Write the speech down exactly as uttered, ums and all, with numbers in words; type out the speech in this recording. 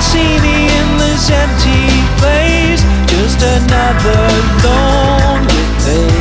see me in this empty place, just another lonely face.